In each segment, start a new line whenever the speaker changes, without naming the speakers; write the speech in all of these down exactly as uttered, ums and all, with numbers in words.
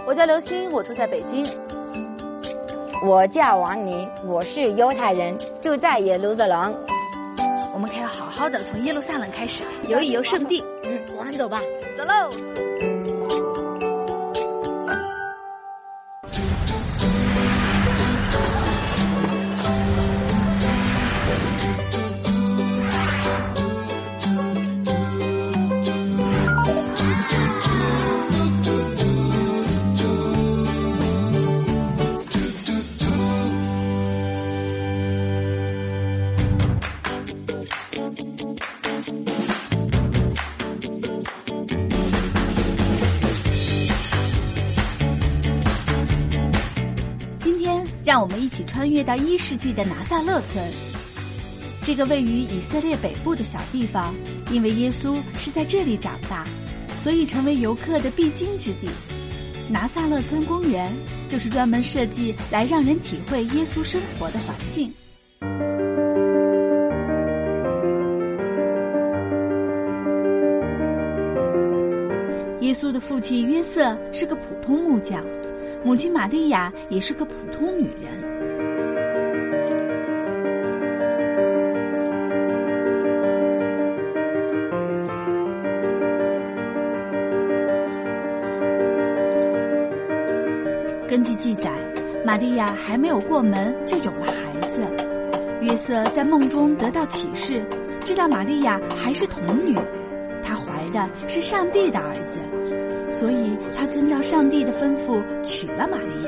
我叫刘星，我住在北京。
我叫王妮，我是犹太人，住在耶路撒冷。
我们可要好好的从耶路撒冷开始游一游圣地。
嗯，我们走吧，
走喽。让我们一起穿越到一世纪的拿撒勒村。这个位于以色列北部的小地方，因为耶稣是在这里长大，所以成为游客的必经之地。拿撒勒村公园就是专门设计来让人体会耶稣生活的环境。耶稣的父亲约瑟是个普通木匠，母亲玛利亚也是个普通女人。根据记载，玛利亚还没有过门就有了孩子。约瑟在梦中得到启示，知道玛利亚还是童女，她怀的是上帝的儿子，所以他遵照上帝的吩咐娶了玛利亚。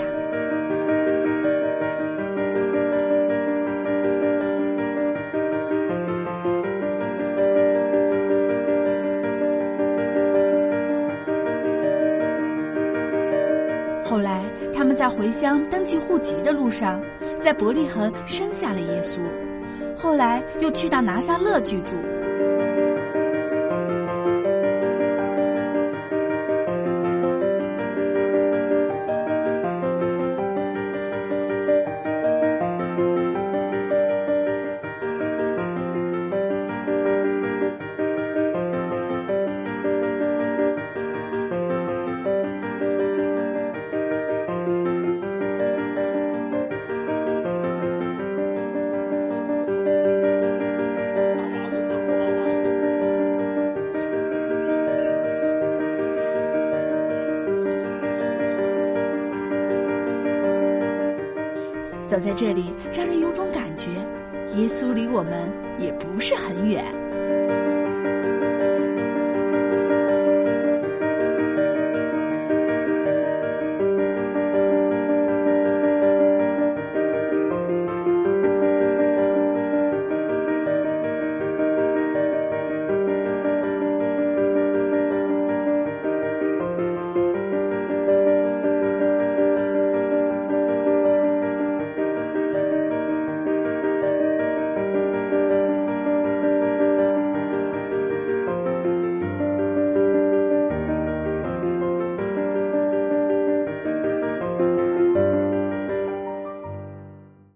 后来他们在回乡登记户籍的路上，在伯利恒生下了耶稣，后来又去到拿撒勒居住。走在这里，让人有种感觉，耶稣离我们也不是很远。